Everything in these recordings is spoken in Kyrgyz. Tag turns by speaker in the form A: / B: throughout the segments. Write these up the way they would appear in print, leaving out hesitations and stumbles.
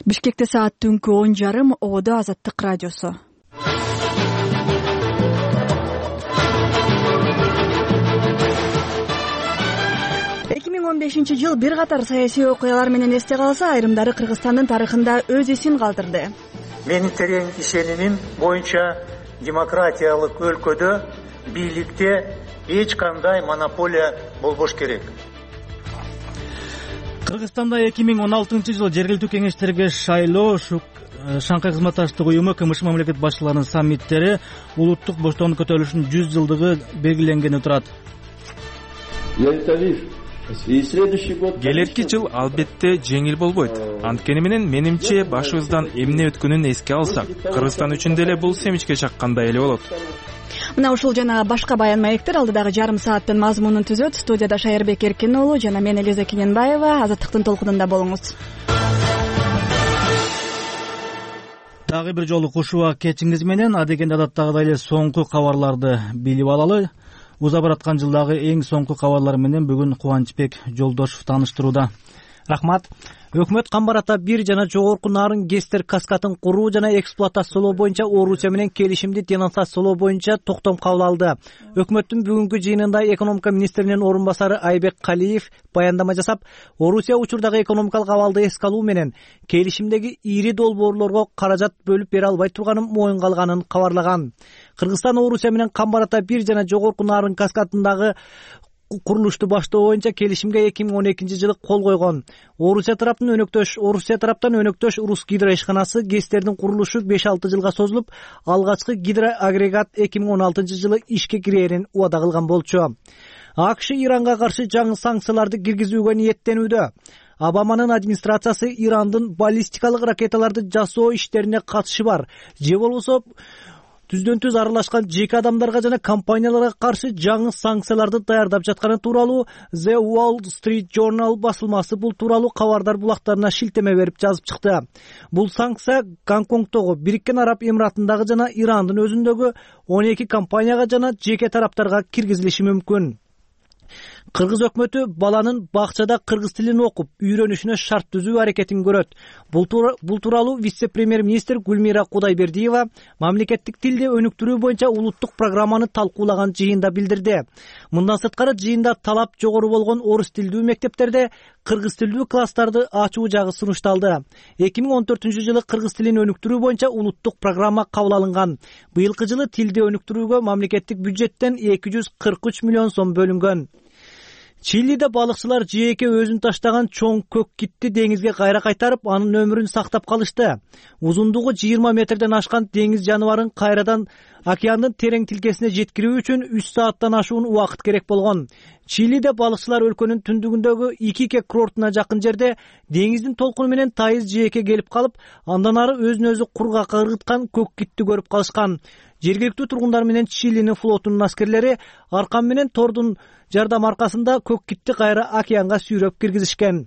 A: Бишкекте саат түнкү 10:30 Ободо Азаттык радиосу. Жыл бир катар саясий окуялар менен эсте калса, айрымдары Кыргызстандын тарыхында өз исин калтырды.
B: Менин терең ишенимим боюнча демократиялык өлкөдө бийликте эч кандай монополия болбош керек.
C: Кыргызстанда 2016-жылы жергиликтүү кеңештерге шайлоо Шанхай кызматташтык уюму КМШ мамлекет башчыларынын саммиттери улуттук боштондук көтөрүлүшүнүн 100 жылдыгы белгиленгени турат.
D: Келерки жыл албетте жеңил болбойт. Анткени менен менимче башыбыздан эмне өткөнүн эске алсак, Кыргызстан үчүн деле бул семичке чаккандай эле болот.
A: Мына ушул жана башка баян маектер алдыдагы жарым сааттын мазмунун түзөт. Студияда Шайырбек Эркин уулу жана мен Элиза Кененбаева. Азаттыктын толкунунда болуңуз.
C: Дагы бир жолу кушуа кечиңиз менен адегенде адаттагыдай эле соңку кабарларды билип алалы. Уза бараткан жылдагы эң соңку кабарлар менен бүгүн Кубанычбек Жолдошов тааныштырууда.
E: Рахмат. Өкмөт Камбарата 1 жана жогорку нарын ГЭСтер каскатын куруу жана эксплуатациялоо боюнча Орусия менен келишимди денонсациялоо боюнча токтом кабыл алды. Өкмөттүн бүгүнкү жыйынында экономика министринин орун басары Айбек Калиев баяндама жасап, Орусия учурдагы экономикалык абалды эске алуу менен келишимдеги ири долбоорлорго каражат бөлүп бере албай турганын моюнга алганын кабарлаган. Кыргызстан Орусия менен Камбарата 1 жана жогорку нарын каскатындагы курулушту баштоо боюнча келишимге 2012-жылы кол койгон. Орусия тараптан өнөктөш Русгидро ишканасы ГЭСтердин курулушу 5-6 жылга созулуп, алгачкы гидроагрегат 2016-жылы ишке кирерин убада кылган болчу. АКШ Иранга каршы жаңы санкцияларды киргизүүгө ниеттенүүдө. Обаманын администрациясы Ирандын баллистикалык ракеталарды жасоо иштерине катышы бар, же болбосо түздөн-түз аралашкан жеке адамдарга жана компанияларга каршы жаңы санкцияларды даярдап жатканы тууралуу The Wall Street Journal басылмасы бул тууралуу кабардар булактарына шилтеме берип жазып чыкты. Бул санкция Гонконгдогу, Бириккен Араб Эмиратындагы жана Ирандын өзүндөгү 12 компанияга жана жеке тараптарга киргизилиши мүмкүн. Кыргыз өкмөтү баланын бакчада кыргыз тилин окуп, үйрөнүшүнө шарт түзүү аракетин көрөт. Бул тууралуу вице-премьер-министр Гүлмира Кудайбердиева мамлекеттик тилди өнүктүрүү боюнча улуттук программаны талкуулаган жыйында билдирди. Мындан сырткары жыйында талап жогору болгон орус тилдүү мектептерде кыргыз тилдүү класстарды ачуу жагы сунушталды. 2014-жылы кыргыз тилин өнүктүрүү боюнча улуттук программа кабыл алынган. Быйылкы жылы тилди өнүктүрүүгө мамлекеттик бюджеттен 243 миллион сом бөлүнгөн. Чилиде балыкчылар жээкке өзүн таштаган чоң көк китти деңизге кайра кайтарып, анын өмүрүн сактап калышты. Узундугу 20 метрден ашкан деңиз жаныбарын кайрадан океандын терең тилкесине жеткирүү үчүн 3 сааттан ашуун убакыт керек болгон. Чилиде балыкчылар өлкөнүн түндүгүндөгү Икике курортуна жакын жерде деңиздин толкуну менен тайыз жээкке келип калып, андан ары өзүн өзү кургакка ыргыткан көк китти көрүп калышкан. Жергиликтүү тургундар менен Чилинин флотунун аскерлери аркан менен тордун жардам аркасында көк китти кайра океанга сүйрөп киргизишкен.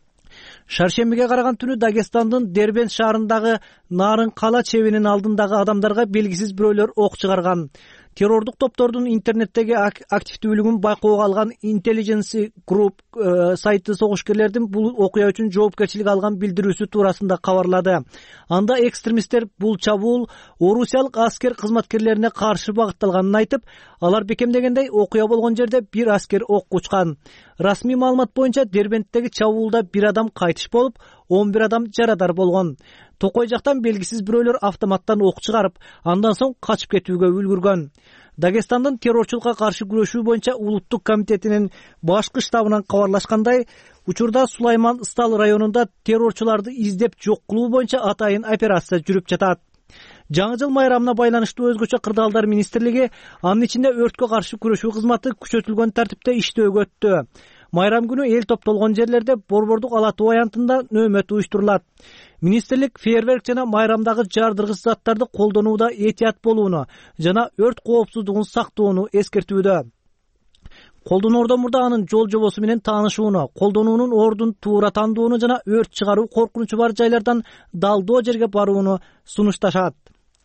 E: Шаршембиге караган түнү Дагестандын Дербент шаарындагы Нарын кала чебинин алдындагы адамдарга белгисиз бирөөлөр ок чыгарган. Террордук топтордун интернеттеги активдүүлүгүн байкоого алган Intelligence Group сайты согушкерлердин бул окуя үчүн жоопкерчилик алган билдирүүсү туурасында кабарлады. Анда экстремисттер бул чабуул орусиялык аскер кызматкерлерине каршы багытталганын айтып, алар бекемдегендей окуя болгон жерде бир аскер ок учкан. Расмий маалымат боюнча Дербенттеги чабуулда 1 адам кайтыш болуп, 11 адам жарадар болгон. Токой жактан белгисиз бирөөлөр автоматтан ок чыгарып, андан соң качып кетүүгө үлгүргөн. Дагестандын террорчулукка каршы күрөшүү боюнча улуттук комитетинин башкы штабынан кабарлашкандай, учурда Сулайман Стал районунда террорчуларды издеп жок кылуу боюнча атайын операция жүрүп жатат. Жаңы жыл майрамына байланыштуу өзгөчө кырдаалдар министрлиги, анын ичинде өрткө каршы күрөшүү кызматы күчөтүлгөн тартипте иштөөгө өттү. Майрам күнү эл топтолгон жерлерде борбордук ала туу аянтында нөөмөт уюштурулат. Министрлик фейерверк жана майрамдагы жардыргыч заттарды колдонууда этият болууну жана өрт коопсуздугун сактоону эскертүүдө. Колдоноордон мурда анын жол жобосу менен таанышууну, колдонуунун ордун туура тандоону жана өрт чыгаруу коркунучу бар жайлардан далдоо жерге барууну сунушташат.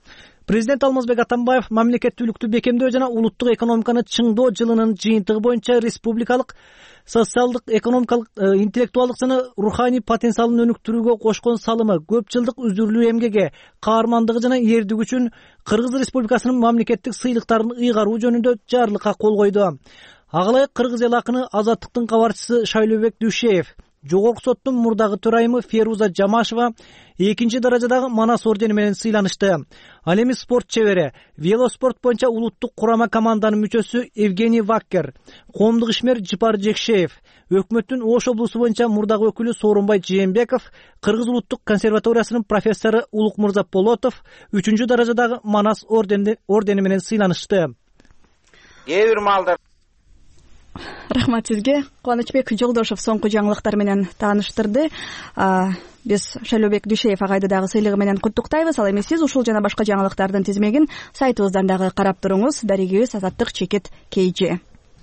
E: Президент Алмазбек Атамбаев мамлекеттүүлүктү бекемдөө жана улуттук экономиканы чыңдоо жылынын жыйынтыгы боюнча республикалык социалдык, экономикалык, интеллектуалдык жана руханий потенциалын өнүктүрүүгө кошкон салымы, көп жылдык үзүрлүү эмгеги, каармандыгы жана эрдиги үчүн Кыргыз Республикасынын мамлекеттик сыйлыктарын ыйгаруу жөнүндө жарлыкка кол койду. Ага ылайык Кыргыз эл акыны Азаттыктын кабарчысы Шайлообек Дүйшеев, Жогорку соттун мурдагы төрайымы Феруза Жамашева экинчи даражадагы Манас ордени менен сыйланышты. Ал эми спорт чебери, велоспорт боюнча улуттук курама команданын мүчөсү Евгений Ваккер, коомдук ишмер Жыпар Жекшеев, өкмөттүн Ош облусу боюнча мурдагы өкүлү Соорунбай Жээнбеков, Кыргыз улуттук консерваториясынын профессору Улукмырза Полотов үчүнчү даражадагы Манас ордени менен сыйланышты.
F: Кээ бир маалдар.
A: Рахмат сизге. Кубанычбек Жолдошов соңку жаңылыктар менен тааныштырды. Биз Шайлообек Дүйшеев агайды дагы сыйлыгы менен куттуктайбыз. Ал эми сиз ушул жана башка жаңылыктардын тизмегин сайтыбыздан дагы карап туруңуз. Дарегибиз Азаттык Чекит KG.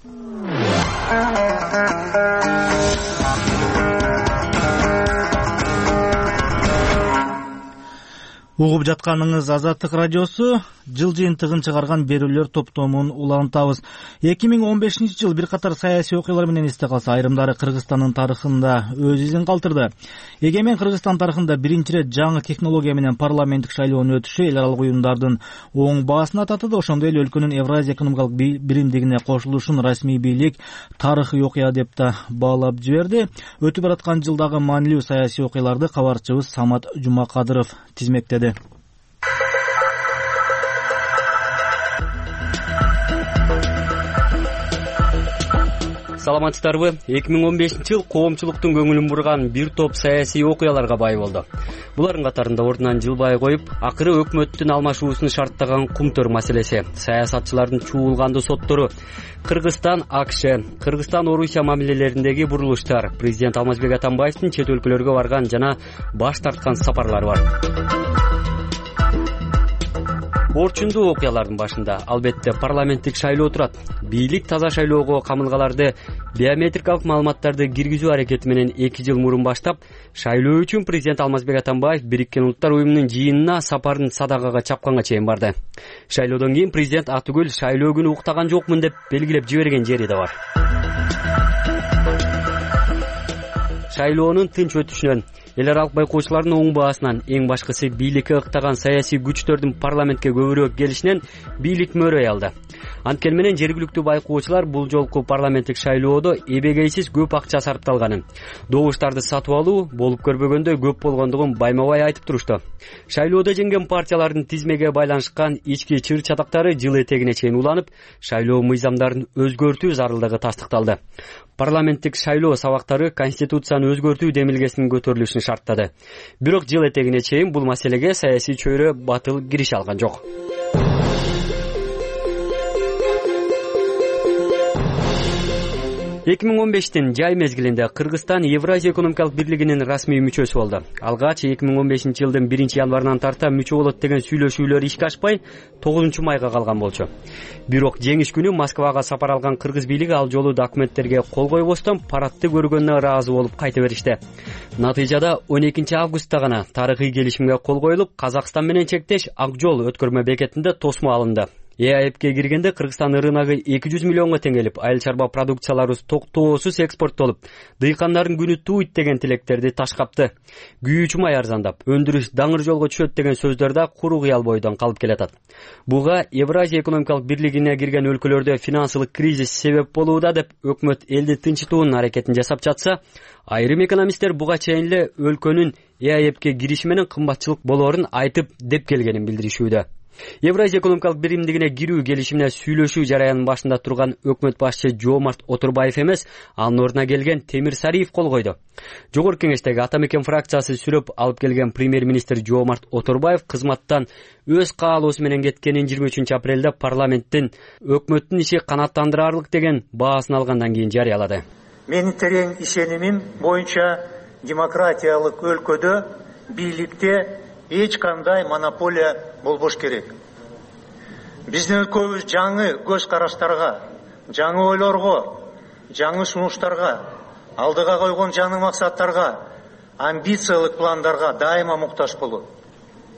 C: Угуп жатканыңыз Азаттык радиосу. Жыл жыйынтыгын чыгарган берүүлөр топтомун улантабыз. 2015 жыл бир катар саясий окуялар менен эсте калса, айрымдары Кыргызстандын тарыхында өз изин калтырды. Эгемен Кыргызстан тарыхында биринчи ирет жаңы технология менен парламенттик шайлоонун өтүшү эл аралык уюмдардын оң баасын татыды. Ошондой эле өлкөнүн Евразия экономикалык биримдигине кошулушун расмий бийлик тарыхый окуя деп да баалап жиберди. Өтүп бараткан жылдагы маанилүү саясий окуяларды кабарчыбыз Самат Жумакадыров тизмектеди.
G: Саламатсыздарбы? 2015 жыл коомчулуктун көңүлүн бурган бир топ саясий окуяларга бай болду. Булардын катарында ордунан жылбай коюп, акыры өкмөттүн алмашуусун шарттаган кумтөр маселеси, саясатчылардын чуулганды соттору, Кыргызстан АКШ, Кыргызстан Орусия мамилелериндеги бурулуштар, президент Алмазбек Атамбаевдин чет өлкөлөргө барган жана баш тарткан сапарлары бар. Орчундуу окуялардын башында албетте парламенттик шайлоо турат. Бийлик таза шайлоого камылгаларды биометрикалык маалыматтарды киргизүү аракети менен 2 жыл мурун баштап, шайлоо үчүн президент Алмазбек Атамбаев Бириккен Улуттар уюмунун жыйынына сапарын садагага чапканга чейин барды. Шайлоодон кийин президент Атүгүл шайлоо күнү уктаган жокмун деп белгилеп жиберген жери да бар. Шайлоонун тынч өтүшүнөн, эл аралык байкоочулардын оң баасынан, эң башкысы бийликке ыктаган саясий күчтөрдүн парламентке көбүрөөк келишинен бийлик мөрөй алды. Анткени менен жергиликтүү байкоочулар бул жолку парламенттик шайлоодо эбегейсиз көп акча сарпталганын, добуштарды сатып алуу болуп көрбөгөндөй көп болгондугун байма-бай айтып турушту. Шайлоодо жеңген партиялардын тизмеге байланышкан ички чыр-чатактары жыл этегине чейин уланып, шайлоо мыйзамдарын өзгөртүү зарылдыгы тастыкталды. Парламенттик шайлоо сабактары Конституцияны өзгөртүү демилгесинин көтөрүлүшүн шарттады. Бирок жыл этегине чейин бул маселеге саясий чөйрө батыл киреше алган жок. 2015-тин жай мезгилинде Кыргызстан Евразия экономикалык бирлигинин расмий мүчөсү болду. Алгач 2015 жылдын 1-январынан тарта мүчө болот деген сүйлөшүүлөр ишке ашпай 9 майга калган болчу. Бирок жеңиш күнү Москвага сапар алган кыргыз бийлиги ал жолу документтерге кол койбостон парадты көргөнүнө ыраазы болуп кайта беришти. Натыйжада 12 августта гана тарыхый келишимге кол коюлуп, Казакстан менен чектеш Ак жол өткөрмө бекетинде тосмо алынды. ЭАЭПке киргенде Кыргызстан рыногу 200 миллионго теңгелип, айыл чарба продукциялары токтоосуз экспорттолуп, дыйкандардын күнү туйт деген тилектерди ташкапты. Күйүүчү май арзандап, өндүрүш даңыр жолго түшөт деген сөздөр да куру кыял бойдон калып келатат. Буга Евразия экономикалык бирлигине кирген өлкөлөрдө финансылык кризис себеп болууда деп өкмөт элди тынчытуунун аракетин жасап жатса, айрым экономисттер буга чейин эле өлкөнүн ЭАЭПке кириши менен кымбатчылык болоорун айтып деп келгенин билдиришүүдө. Евразия экономикалык биримдигине кирүү келишимине сүйлөшүү жараянын башында турган өкмөт башчы Жомарт Отурбаев эмес, анын ордуна келген Темир Сариев кол койду. Жогорку кеңештеги Ата Мекен фракциясы сүрөп алып келген премьер-министр Жомарт Отурбаев кызматтан өз каалоосу менен кеткенин 23 апрелде парламенттин өкмөттүн иши канааттандырарлык деген баасын алгандан кийин жарыялады.
B: Менин терең ишенимим боюнча демократиялык өлкөдө бийликте эч кандай монополия болбош керек. Биздин өлкөбүз жаңы көз караштарга, жаңы ойлорго, жаңы сунуштарга, алдыга койгон жаңы максаттарга, амбициялык пландарга дайыма муктаж болот.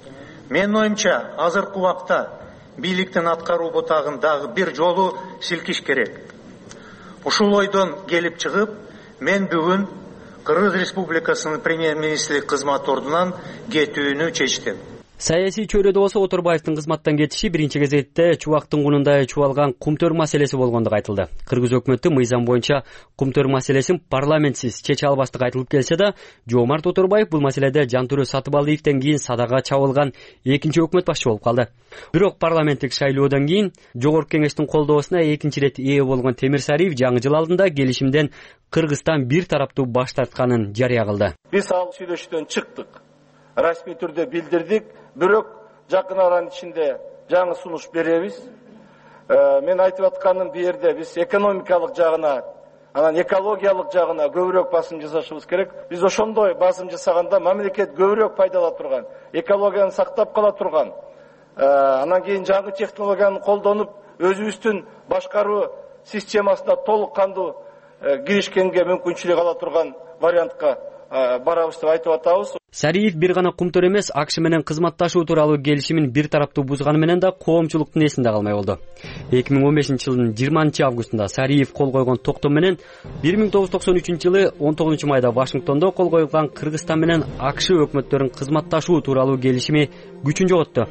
B: Менин оюмча, азыркы убакта бийликтин аткаруу бутагын дагы бир жолу силкиш керек. Ушул ойдон келип чыгып, мен бүгүн Кыргыз Республикасынын премьер-министри кызмат ордунан кетүүнү чечтим.
G: Саясий чөйрөдө болсо Оторбаевдин кызматтан кетиши биринчи кезекте чубактын кунундай чубалган кумтөр маселеси болгондугу айтылды. Кыргыз өкмөтү мыйзам боюнча кумтөр маселесин парламентсиз чече албастыгы айтылып келсе да, Жоомарт Оторбаев бул маселеде Жантөрө Сатыбалдиевден кийин садага чабылган экинчи өкмөт башчы болуп калды. Бирок парламенттик шайлоодон кийин Жогорку Кеңештин колдоосуна экинчи ирет ээ болгон Темирсариев жаңы жыл алдында келишимден Кыргызстан бир тараптуу баш тартканын жарыя кылды.
H: Биз ал сүйлөшүүдөн чыктык. Расмий түрдө билдирдик, бирок жакын аранын ичинде жаңы сунуш беребиз. Мен айтып атканым бу жерде биз экономикалык жагына, анан экологиялык жагына көбүрөөк басым жасашыбыз керек. Биз ошондой басым жасаганда мамлекет көбүрөөк пайдала турган, экологияны сактап кала турган, анан кийин жаңы технологияны колдонуп, өзүбүздүн башкаруу системасына толук кандуу киришкенге мүмкүнчүлүк ала турган вариантка барабыз деп айтып атабыз.
G: Сариев бир гана кумтөр эмес, АКШ менен кызматташуу тууралуу келишимин бир тараптуу бузганы менен да коомчулуктун эсинде калмай болду. 2015-жылдын 20-августунда Сариев кол койгон токтом менен 1993-жылы 19 майда Вашингтондо кол коюлган Кыргызстан менен АКШ өкмөттөрүнүн кызматташуу тууралуу келишими күчүн жоготту.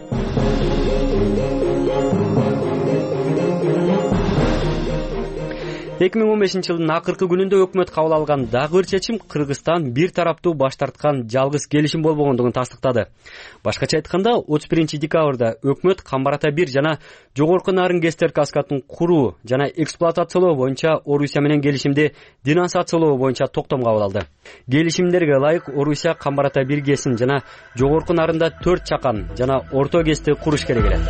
G: 2015-жылдын акыркы күнүндө өкмөт кабыл алган дагы бир чечим Кыргызстан бир тараптуу баш тарткан жалгыз келишим болбогондугун тастыктады. Башкача айтканда, 31-декабрда өкмөт Камбар-Ата 1 жана Жогорку Нарын-Кестер каскатын куруу жана эксплуатациялоо боюнча Орусия менен келишимди денонсациялоо боюнча токтом кабыл алды. Келишимдерге ылайык Орусия Камбар-Ата 1 кесин жана Жогорку Нарында 4 чакан жана орто кести куруш керек эле.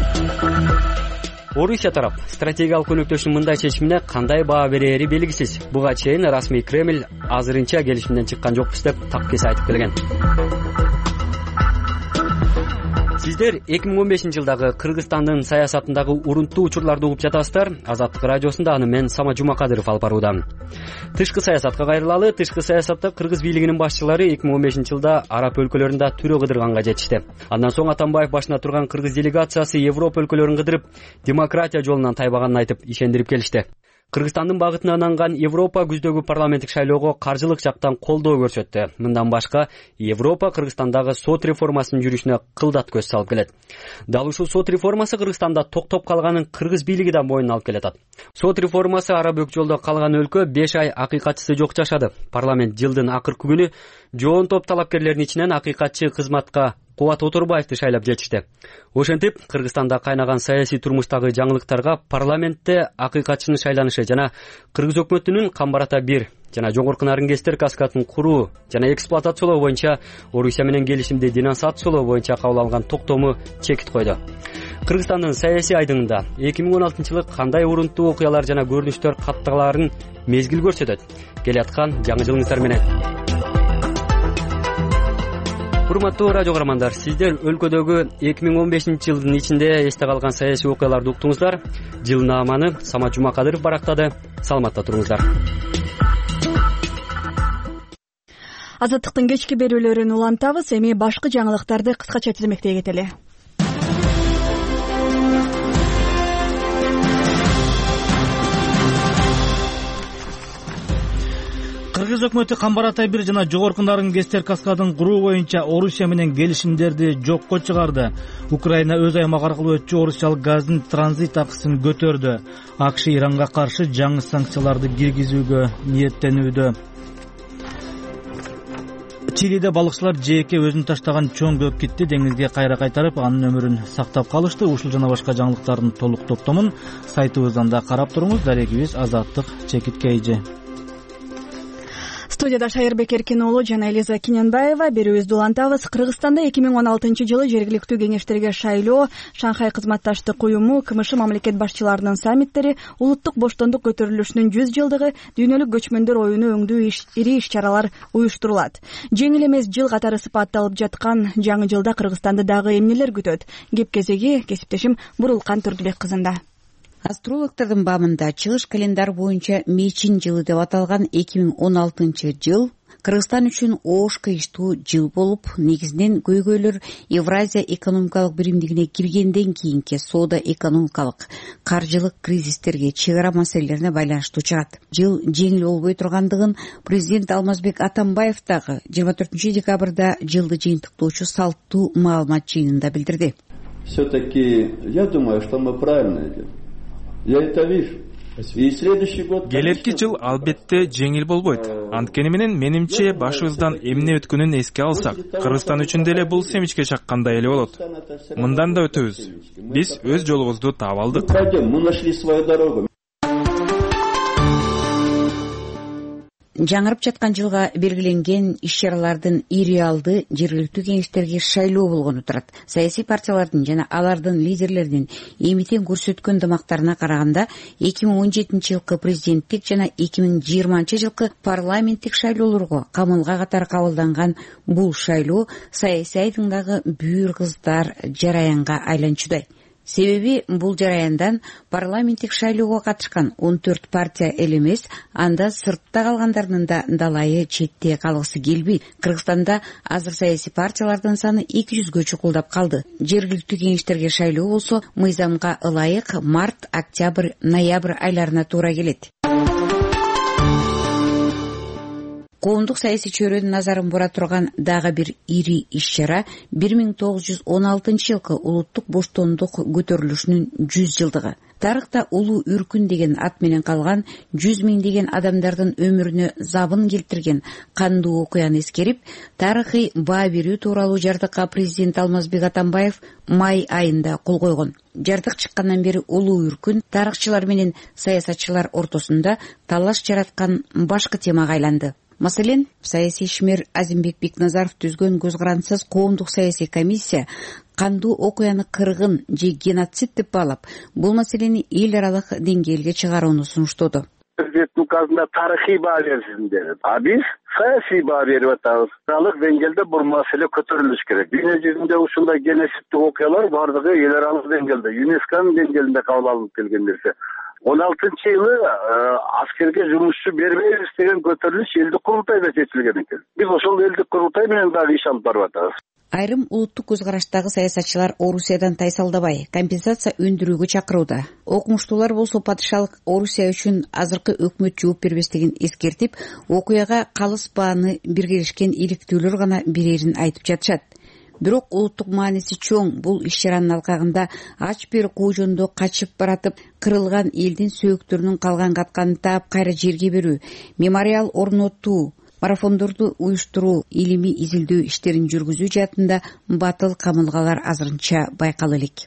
G: Орусия тарап стратегиялык өнөктөштүн мындай чечимине кандай баа берери белгисиз. Буга чейин расмий Кремль азырынча келишимден чыккан жокпуз деп таккес айтып келген. Сиздер 2015-жылдагы Кыргызстандын саясатындагы урунттуу учурларды угуп жатасыздар. Азаттык радиосунда аны мен Сама Жумакадыров алып баруудамын. Тышкы саясатка кайрылалы. Тышкы саясатта Кыргыз бийлигинин башчылары 2015-жылда араб өлкөлөрүндө түрө кыдырганга жетишти. Андан соң Атамбаев башына турган Кыргыз делегациясы Европа өлкөлөрүн кыдырып, демократия жолунан тайбаганын айтып ишендирип келишти. Кыргызстандын багытына ынанган Европа күздөгү парламенттик шайлоого каржылык жактан колдоо көрсөттү. Мындан башка Европа Кыргызстандагы сот реформасынын жүрүшүнө кылдат көз салып келет. Дал ушул сот реформасы Кыргызстанда токтоп калганын Кыргыз бийлиги да мойнуна алып келет. Сот реформасы араб өкчөлдө калган өлкө 5 ай акыйкатчысы жок жашады. Парламент жылдын акыркы күнү жоон топ талапкерлердин ичинен акыйкатчы кызматка Кубат Оторбаевди шайлап жетишти. Ошентип, Кыргызстанда кайнаган саясий турмуштагы жаңылыктарга парламентте акыйкатчынын шайланышы жана Кыргыз өкмөтүнүн Камбар-Ата 1 жана Жогорку Нарын-Кестер каскатын куруу жана эксплуатациялоо боюнча Орусия менен келишимди денонсациялоо боюнча кабыл алган токтому чекит койду. Кыргызстандын саясий айдыңында 2016-жылы кандай урунттуу окуялар жана көрүнүштөр катталарын мезгил көрсөтөт. Келаткан жаңы жылыңыздар менен. Урматтуу радио каармандар, сиздер өлкөдөгү 2015-жылдын ичинде эсте калган саясий окуяларды уктуңуздар. Жылдын нааманы Сама Жумакадыров барактады. Саламатта туруңуздар.
A: Азаттыктын кечки берүүлөрүн улантабыз. Эми башкы жаңылыктарды кыскача тизмектей кетели.
C: Кыргыз өкмөтү Камбар-Ата 1 жана Жогорку Нарын-Кестер каскадын куруу боюнча Орусия менен келишимдерди жокко чыгарды. Украина өз аймагы аркылуу өтчү орусиялык газдын транзит акысын көтөрдү. АКШ Иранга каршы жаңы санкцияларды киргизүүгө ниеттенүүдө. Чилиде балыкчылар жээкке өзүн таштаган чоң көк китти деңизге кайра кайтарып, анын өмүрүн сактап калышты. Ушул жана башка жаңылыктардын толук топтомун сайтыбыздан да карап туруңуз. Дарегибиз Азаттык Чекит Кейжи.
A: Студияда Шайырбек Эркин уулу жана Элиза Киненбаева. Берүүбүздү улантабыз. Кыргызстанда 2016-жылы жергиликтүү кеңештерге шайлоо, Шанхай кызматташтык уюму, КМШ мамлекет башчыларынын саммиттери, улуттук боштондук көтөрүлүшүнүн 100 жылдыгы, дүйнөлүк көчмөндөр оюну өңдүү ири иш-чаралар уюштурулат. Жеңил эмес жыл катары сыпатталып жаткан жаңы жылда Кыргызстанды дагы эмнелер күтөт? Кеп кезеги кесиптешим Бурулкан Турдубек кызында.
I: Астрологтордун баамында чыгыш календар боюнча мечин жылы деп аталган 2016 жыл Кыргызстан үчүн оош кыйыштуу жыл болуп, негизинен көйгөйлөр Евразия экономикалык биримдигине киргенден кийинки соода экономикалык, каржылык кризистерге, чек ара маселелерине байланыштуу чыгат. Жыл жеңил болбой тургандыгын президент Алмазбек Атамбаев дагы 24 декабрда жылды жыйынтыктоочу салттуу маалымат жыйынында билдирди.
J: Все-таки я думаю, что мы правильно идем. Я это вижу.
D: Келерки жыл албетте жеңил болбойт. Анткени менен менимче башыбыздан эмне өткөнүн эске алсак, Кыргызстан үчүн деле бул семичке чаккандай эле болот. Мындан да өтөбүз. Биз өз жолубузду таап алдык.
J: Мы нашли свою дорогу.
I: Жаңырып жаткан жылга белгиленген иш-чаралардын иреалды жергиликтүү кеңештерге шайлоо болгону турат. Саясий партиялардын жана алардын лидерлеринин эмитен көрсөткөн ынтымактарына караганда 2017 жылкы президенттик жана 2020 жылкы парламенттик шайлоолорго камылга катары кабылданган бул шайлоо саясий айдыңдагы бүйүр кыздар жараянга айланчудай. Себеби бул жараяндан парламенттик шайлоого катышкан 14 партия эле эмес, анда сыртта калгандардын да далайы четте калгысы келбейт. Кыргызстанда азыр саясий партиялардын саны 200гө чукулдап калды. Жергиликтүү кеңештерге шайлоо болсо, мыйзамга ылайык март, октябрь, ноябрь айларына туура келет. Коомдук саясий чөйрөнүн назарын бура турган дагы бир ири иш-чара 1916 жылкы улуттук боштондук көтөрүлүшүнүн 100 жылдыгы. Тарыхта улуу үркүн деген ат менен калган 100 миңдеген адамдардын өмүрүнө забын келтирген кандуу окуяны эскерип, тарыхый баа берүү тууралуу жардыкка президент Алмазбек Атамбаев май айында кол койгон. Жардык чыккандан бери улуу үркүн тарыхчылар менен саясатчылар ортосунда талаш жараткан башкы темага айланды. Маселен, саясий ишмер Азимбек Бекназаров түзгөн көз карандысыз коомдук саясий комиссия кандуу окуяны кыргын же геноцид деп баалап, бул маселени эл аралык деңгээлге чыгарууну сунуштоду.
K: Президент указында тарыхый баа берсин dedi. А биз саясий баа берип атабыз. Аралык деңгээлде бул маселе көтөрүлүш керек. Дүйнө жүзүндө ушундай геноцидтик окуялар бардыгы эл аралык деңгээлде, ЮНЕСКОнун деңгээлинде кабыл алынып келген нерсе. 16-жылы аскерге жумушчу бербейбиз деген көтөрүлүш элдик курултайда чечилген экен. Биз ошол элдик курултай менен дагы иш алып барып атабыз.
I: Айрым улуттук көз караштагы саясатчылар Орусиядан тайсалдабай, компенсация өндүрүүгө чакырууда. Окумуштуулар болсо падышалык Орусия үчүн азыркы өкмөт жооп бербестигин эскертип, окуяга калыс бааны биргелешкен иликтүүлөр гана берерин айтып жатышат. Бирок улуттук мааниси чоң бул иш-чаранын алкагында ач бир куужондо качып баратып, кырылган элдин сөөктөрүнүн калган катканын таап кайра жерге берүү, мемориал орнотуу, марафондорду уюштуруу, илимий изилдөө иштерин жүргүзүү жаатында батыл камылгалар азырынча байкала элек.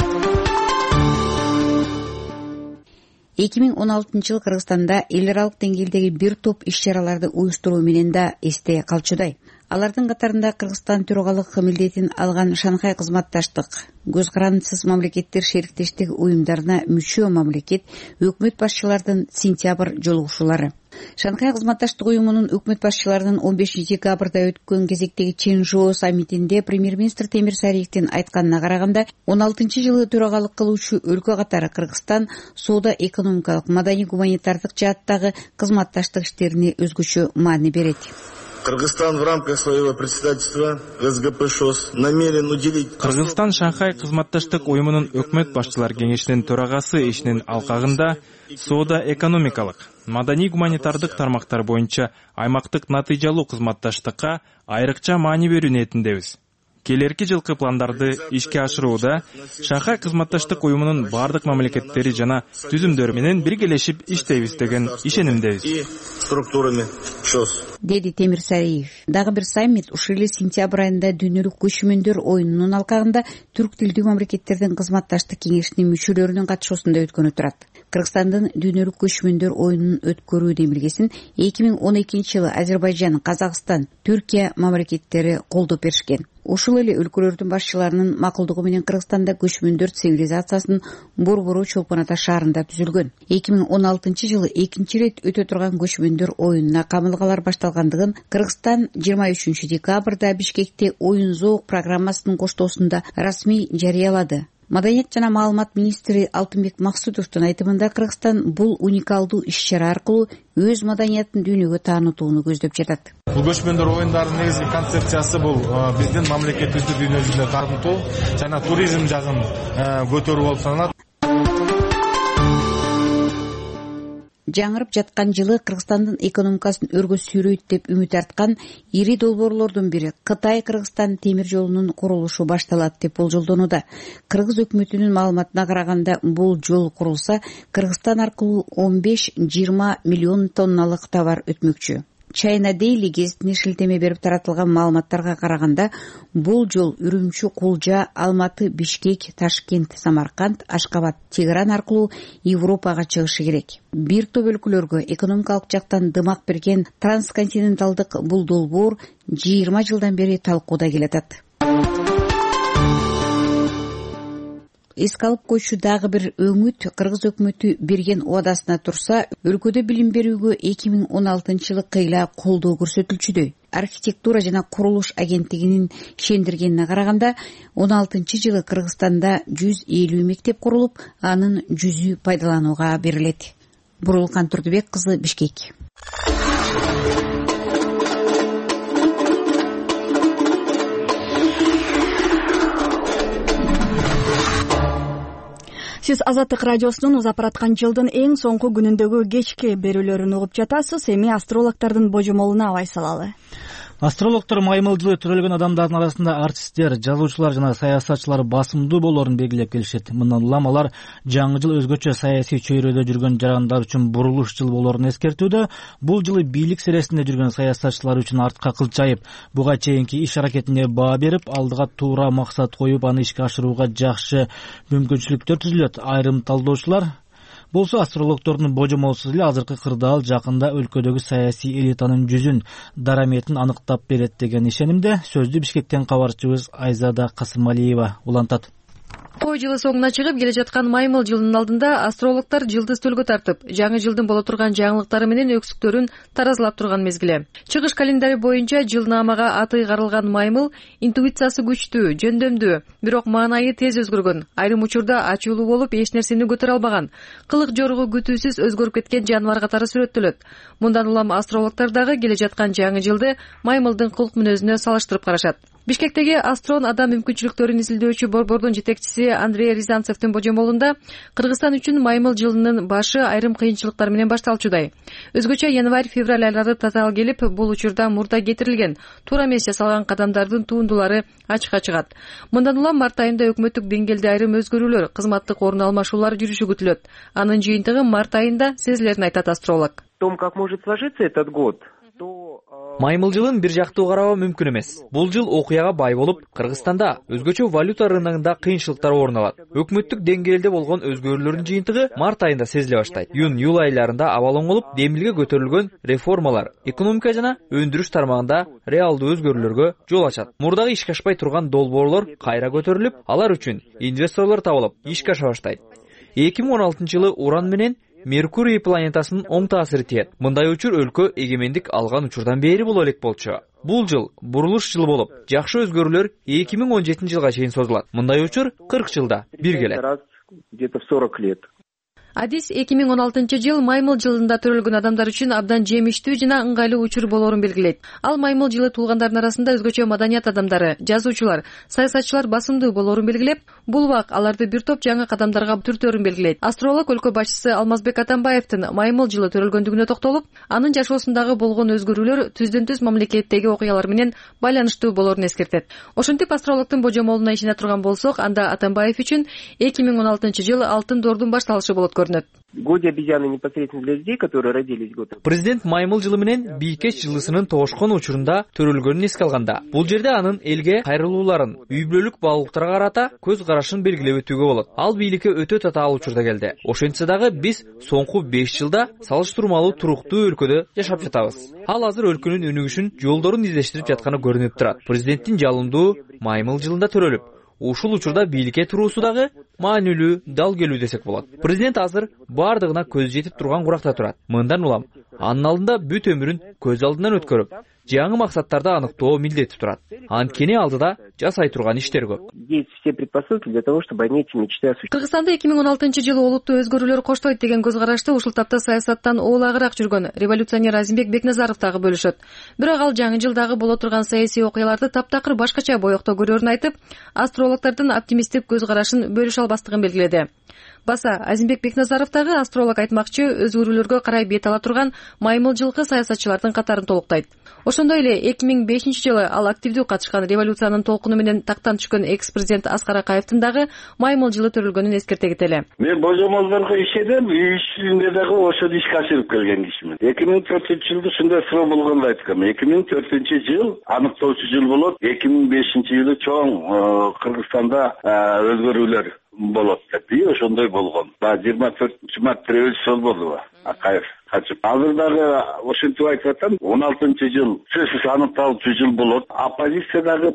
I: 2016 жыл Кыргызстанда эл аралык деңгээлдеги бир топ иш-чараларды уюштуруу менен да эсте калчудай. Алардын катарында Кыргызстан төрагалык милдетин алган Шанхай кызматташтык, көз карандысыз мамлекеттер шериктештик уюмдарына мүчө мамлекет өкмөт башчыларынын сентябрь жолугушуулары. Шанхай кызматташтык уюмунун өкмөт башчыларынын 15 декабрда өткөн кезектеги Ченжоо саммитинде премьер-министр Темир Сариевдин айтканына караганда, 16-жылы төрагалык кылуучу өлкө катары Кыргызстан соода экономикалык, маданий гуманитардык жааттагы кызматташтык иштерине өзгөчө маани берет.
L: Кыргызстан в рамках своего председательства СГП ШОС намерен уделить...
D: Кыргызстан Шанхай кызматташтык уюмунун өкмөт башчылар кеңешинин төрагасы ишинин алкагында соода экономикалык, маданий гуманитардык тармактар боюнча аймактык натыйжалуу кызматташтыкка айрыкча маани берүү ниетиндебиз. Келерки жылкы пландарды ишке ашырууда Шанхай кызматташтык уюмунун бардык мамлекеттери жана түзүмдөрү менен биргелешип иштейбиз деген ишенимдебиз.
L: Структурами ШОС.
I: Деди Темир Сариев. Дагы бир саммит ушул эле сентябрь айында дүйнөлүк көчмөндөр оюнунун алкагында түрк тилдүү мамлекеттердин кызматташтык кеңешинин мүчөлөрүнүн катышуусунда өткөнү турат. Кыргызстандын дүйнөлүк көчмөндөр оюнун өткөрүү демилгесин 2012 жылы Азербайжан, Казакстан, Түркия мамлекеттери колдоп беришкен. Ушул эле өлкөлөрдүн башчыларынын макулдугу менен Кыргызстанда көчмөндөр цивилизациясынын борбору Чолпон Ата шаарында түзүлгөн. 2016 жылы экинчи ирет өтө турган көчмөндөр оюнуна камылгалар башталгандыгын Кыргызстан 23 декабрда Бишкекте оюн зоок программасынын коштоосунда расмий жарыялады. Маданият жана маалымат министри Алтынбек Максутовдун айтымында Кыргызстан бул уникалдуу иш-чара аркылуу өз маданиятын дүйнөгө таанытууну көздөп жатат.
M: Бул көчмөндөр оюндарынын негизги концепциясы бул биздин мамлекетибизди дүйнө жүзүндө таанытуу жана туризм жагын көтөрүү болуп саналат.
I: Жаңырып жаткан жылы Кыргызстандын экономикасын өргө сүйрөйт деп үмүт арткан ири долбоорлордун бири Кытай-Кыргызстан темир жолунун курулушу башталат деп болжолдонууда. Кыргыз өкмөтүнүн маалыматына караганда, бул жол курулса, Кыргызстан аркылуу 15-20 миллион тонналык товар өтмөкчү. China Daily гезитине шилтеме берип таратылган маалыматтарга караганда, бул жол Үрүмчү, Кулжа, Алматы, Бишкек, Ташкент, Самарканд, Ашкабад, Тегеран аркылуу Европага чыгышы керек. Бир топ өлкөлөргө экономикалык жактан дымак берген трансконтиненталдык бул долбоор 20 жылдан бери талкууда келатат. Эске алып койчу дагы бир өңүт Кыргыз өкмөтү берген убадасына турса, өлкөдө билим берүүгө 2016-жылы кыйла колдоо көрсөтүлчүдө. Архитектура жана курулуш агенттигинин ишендиргенине караганда, 16-жылы Кыргызстанда 150 мектеп курулуп, анын 100-ü пайдаланууга берилет. Бурулкан Турдубек кызы, Бишкек.
A: Сиз Азаттык радиосунун узап бараткан жылдын эң соңку күнүндөгү кечки берүүлөрүн угуп жатасыз. Эми астрологдордун божомолуна абай салалы.
C: Астрологдор маймыл жылы төрөлгөн адамдардын арасында артисттер, жазуучулар жана саясатчылар басымдуу болоорун белгилеп келишет. Мындан улам алар жаңы жыл өзгөчө саясий чөйрөдө жүргөн жарандар үчүн бурулуш жыл болоорун эскертүүдө. Бул жылы бийлик сересинде жүргөн саясатчылар үчүн артка кылчайып, буга чейинки иш аракетине баа берип, алдыга туура максат коюп, аны ишке ашырууга жакшы мүмкүнчүлүктөр түзүлөт. Айрым талдоочулар болсо астрологдордун божомолсуз эле азыркы кырдаал жакында өлкөдөгү саясий элитанын жүзүн, дараметин аныктап берет деген ишенимде. Сөздү Бишкектен кабарчыбыз Айзада Касымалиева улантат.
N: Кой жылы соңуна чыгып келе жаткан маймыл жылынын алдында астрологдор жылды стөлгө тартып, жаңы жылдын боло турган жаңылыктары менен өксүктөрүн таразылап турган мезгиле. Чыгыш календари боюнча жылнаамага аты каралган маймыл интуициясы күчтүү, жөндөмдүү, бирок маанайы тез өзгөргөн, айрым учурда ачуулуу болуп, эч нерсени көтөрө албаган, кылык жоругу күтүүсүз өзгөрүп кеткен жаныбар катары сүрөттөлөт. Мындан улам астрологдор дагы келе жаткан жаңы жылды маймылдын кылык мүнөзүнө салыштырып карашат. Бишкектеги Астрон адам мүмкүнчүлүктөрүн изилдөөчү борбордун жетекчиси Андрей Рязанцевдин божомолунда Кыргызстан үчүн маймыл жылынын башы айрым кыйынчылыктар менен башталчудай. Өзгөчө январь-февраль айлары татаал келип, бул учурда мурда кетирилген, туура эмес жасалган кадамдардын туундулары ачыкка чыгат. Мындан улам март айында өкмөттүк деңгээлде айрым өзгөрүүлөр, кызматтык орун алмашуулар жүрүшү күтүлөт. Анын жыйынтыгы март айында сезилерин айтат астролог.
O: Том, как может сложиться этот год?
P: Маймыл жылын бир жактуу карабоо мүмкүн эмес. Бул жыл окуяга бай болуп, Кыргызстанда өзгөчө валюта рыногунда кыйынчылыктар орун алат. Өкмөттүк деңгээлде болгон өзгөрүүлөрдүн жыйынтыгы март айында сезиле баштайт. Июнь-июль айларында абал оңолуп, демилге көтөрүлгөн реформалар экономика жана өндүрүш тармагында реалдуу өзгөрүүлөргө жол ачат. Мурдагы ишке ашпай турган долбоорлор кайра көтөрүлүп, алар үчүн инвесторлор табылып, ишке аша баштайт. 2016-жылы Уран менен Меркурий планетасынын оң таасири тиет. Мындай учур өлкө эгемендик алган учурдан бери боло элек болчу. Бул жыл бурулуш жылы болуп, жакшы өзгөрүүлөр 2017-жылга чейин созулат. Мындай учур 40 жылда бир келет.
O: Где-то в 40 лет.
N: Адис 2016-жыл маймыл жылында төрөлгөн адамдар үчүн абдан жемиштүү жана ыңгайлуу учур болоорун белгилейт. Ал маймыл жылы туулгандардын арасында өзгөчө маданият адамдары, жазуучулар, саясатчылар басымдуу болоорун белгилеп, бул убак аларды бир топ жаңы кадамдарга түртөөрүн белгилейт. Астролог өлкө башчысы Алмазбек Атамбаевдин маймыл жылы төрөлгөндүгүнө токтолуп, анын жашоосундагы болгон өзгөрүүлөр түздөн-түз мамлекеттеги окуялар менен байланыштуу болоорун эскертет. Ошентип астрологдун божомолуна ишене турган болсок, анда Атамбаев үчүн 2016-жыл алтын доордун башталышы болот көрүнөт.
O: Годе обезьяны непосредственно для людей, которые родились год.
P: Президент маймыл жылы менен бийкеч жылысынын тоошкон учурунда төрөлгөнүн эске алганда, бул жерде анын элге кайрылууларын, үй бүлөлүк багуулуктарга карата көз карашын белгилеп өтүүгө болот. Ал бийликке өтө татаал учурда келди. Ошентсе дагы биз соңку 5 жылда салыштырмалуу туруктуу өлкөдө жашап жатабыз. Ал азыр өлкөнүн өнүгүшүн жолдорун издештирип жатканы көрүнүп турат. Президенттин жалындуу маймыл жылында төрөлүп, ушул учурда бийликке туруусу дагы маанилүү дал келүү десек болот. Президент азыр бардыгына көз жетип турган куракта турат. Мындан улам анын алдында бүт өмүрүн көз алдынан өткөрүп, жаңы максаттарды аныктоо милдети турат. Анткени алдыда жасай турган иштер көп.
O: Есть все предпосылки для того, чтобы они эти мечты осуществить.
N: Кыргызстанда 2016-жылы олуттуу өзгөрүүлөр коштойт деген көз карашты ушул тапта саясаттан оолагыраак жүргөн революционер Азимбек Бекназаров дагы бөлүшөт. Бирок ал жаңы жылдагы боло турган саясий окуяларды таптакыр башкача боекто көрөрүн айтып, астрологдордун оптимисттик көз карашын бөлүшө албастыгын белгиледи. Баса Азимбек Бекназаров дагы астролог айтмакчы өзгөрүүлөргө карай бет ала турган маймыл жылкы саясатчылардын катарын толуктайт. Ошондой эле 2005-жылы ал активдүү катышкан революциянын толкуну менен тактан түшкөн экс-президент Аскар Акаевдин дагы маймыл жылы төрөлгөнүн эскерте кетели.
K: Мен божомолдорго ишенем, ишинде дагы ошол ишке ашырып келген кишимин. 2004-жылда ушундай суроо болгондо айткам. 2004-жыл аныктоочу жыл болот. 2005-жылы чоң Кыргызстанда өзгөрүүлөр болот деп, ошондой болгон. 24-март революция болбодубу? Акаев качып. Азыр дагы ошентип айтып атам, 16-жыл сөзсүз аныкталуучу жыл болот. Оппозициядагы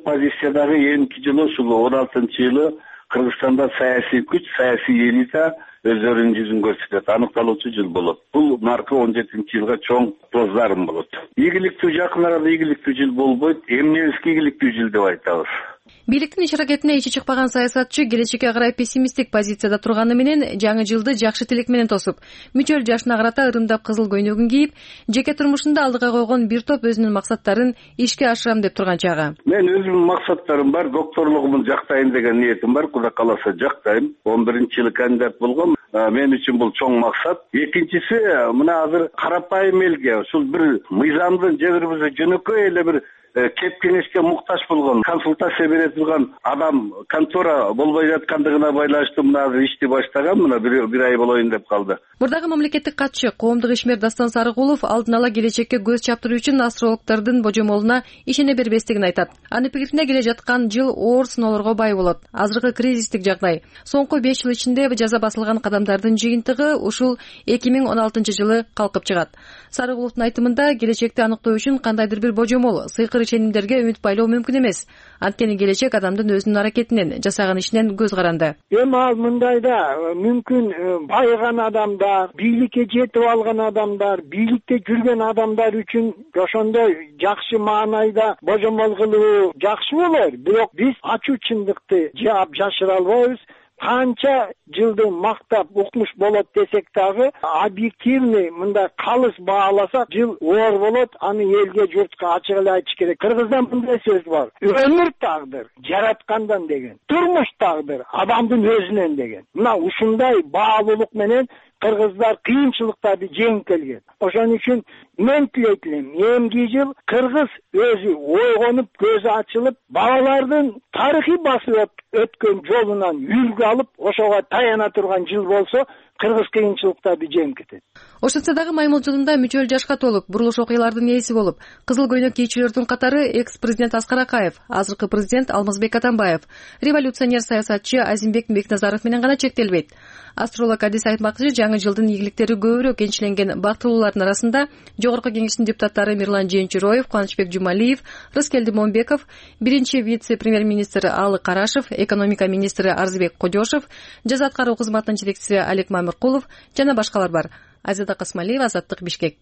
K: эми жылы ушул 16-жылы Кыргызстанда саясий күч, саясий элита өздөрүнүн жүзүн көрсөтөт, аныкталуучу жыл болот. Бул наркы 17-жылга чоң плоздарым болот. Ийгиликтүү жакын арада ийгиликтүү жыл болбойт, эмнебизге ийгиликтүү жыл деп айтабыз.
N: Бийликтин иш аракетине ичи чыкпаган саясатчы келечекке карай пессимисттик позицияда турганы менен жаңы жылды жакшы тилек менен тосуп, мүчөл жашына карата ырымдап кызыл көйнөгүн кийип, жеке турмушунда алдыга койгон бир топ өзүнүн максаттарын ишке ашырам деп турган чагы.
K: Мен өзүмдүн максаттарым бар, докторлугумду жактайын деген ниетим бар, Кудай кааласа жактайм. 11-жылы кандидат болгом. Мен үчүн бул чоң максат. Экинчиси, мына азыр карапайым элге ушул бир мыйзамдын же бир жөнөкөй эле бир кеп кеңешке муктаж болгон, консультация бере турган адам контора болбой жаткандыгына байланыштуу мына ишти баштаган, мына бир ай болоюн деп калды.
N: Мурдагы мамлекеттик катчы, коомдук ишмер Дастан Сарыгулов алдын ала келечекке көз чаптыруу үчүн астрологдордун божомолуна ишене бербестигин айтат. Анын пикирине келе жаткан жыл оор сыноолорго бай болот. Азыркы кризистик жагдай, соңку 5 жыл ичинде жаза басылган кадамдардын жыйынтыгы ушул 2016-жылы калкып чыгат. Сарыгуловдун айтымында келечекти аныктоо үчүн кандайдыр бир божомол, сыйкыр ишенимдерге үмүт байлоо мүмкүн эмес. Анткени келечек адамдын өзүнүн аракетинен, жасаган ишинен көз каранды.
Q: Эми ал мындайда мүмкүн байыган адамдар, бийликке жетип алган адамдар, бийликте жүргөн адамдар үчүн ошондой жакшы маанайда божомол кылуу жакшы болор. Бирок биз ачуу чындыкты жаап жашыра албайбыз. Канча жылды мактап укмуш болот десек дагы, объективный мындай калыс бааласак, жыл оор болот, аны элге, журтка ачык эле айтыш керек. Кыргызда мындай сөз бар: өмүр тагдыр жараткандан деген, турмуш тагдыр адамдын өзүнөн деген. Мына ушундай баалуулук менен кыргыздар кыйынчылыктарды жеңип келген. Ошон үчүн мен тилейт элем, эмки жыл кыргыз өзү ойгонуп, көзү ачылып, балалардын тарыхый басып өткөн жолунан үлгү алып, ошого таяна турган жыл болсо, кыргыз кыйынчылыктарды жеңип кетет.
N: Ошентсе дагы маймыл жылында мүчөл жашка толуп, бурулуш окуялардын ээси болуп, кызыл көйнөк кийүүчүлөрдүн катары экс-президент Аскар Акаев, азыркы президент Алмазбек Атамбаев, революционер саясатчы Азимбек Бекназаров менен гана чектелбейт. Астролог Адис айтмакчы, жаңы жылдын ийгиликтери көбүрөөк энчиленген бактылуулардын арасында Жогорку Кеңештин депутаттары Мирлан Жээнчуроев, Кубанычбек Жумалиев, Рыскелди Момбеков, биринчи вице-премьер-министр Алы Карашев, экономика министри Арзыбек Кодёшев, жаза аткаруу кызматынын жетекчиси Алек Мамыркулов жана башкалар бар. Азида Касмалиева, Азаттык, Бишкек.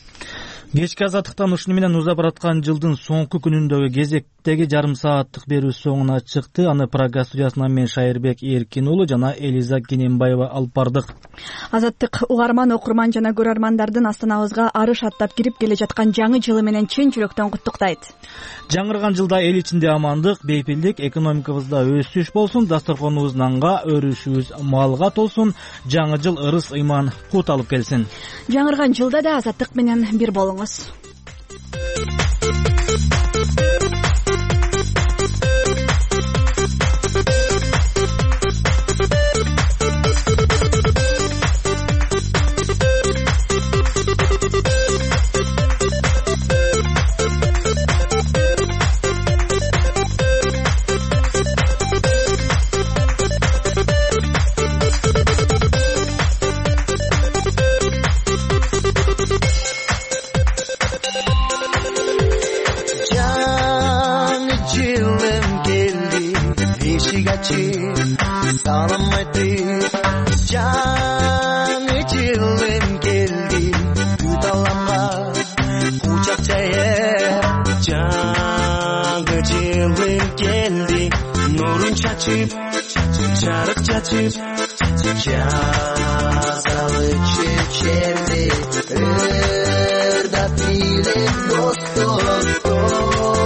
C: Кечки азаттыктан ушуну менен уза бараткан жылдын соңку күнүндөгү кезектеги жарым сааттык берүү соңуна чыкты. Аны Прага студиясынан мен Шайырбек Эркин уулу жана Элиза Кененбаева алып бардык.
A: Азаттык угарман, окурман жана көрөрмандардын астанабызга арыш аттап кирип келе жаткан жаңы жылы менен чын жүрөктөн куттуктайт. Жаңырган жылда эл ичинде амандык, бейпилдик, экономикабызда өсүш болсун, дасторконубуз нанга, өрүшүбүз малга толсун, жаңы жыл ырыс, ыйман, кут алып келсин. Жаңырган жылда да азаттык менен бир болуңуз.
R: Salam aytып, жаңы жылым келди, күт аламга кучак жайып, Yıllar geldi nurun çaçıp Çarık çaçıp Cazalı çöçerdi Irdat ile dostum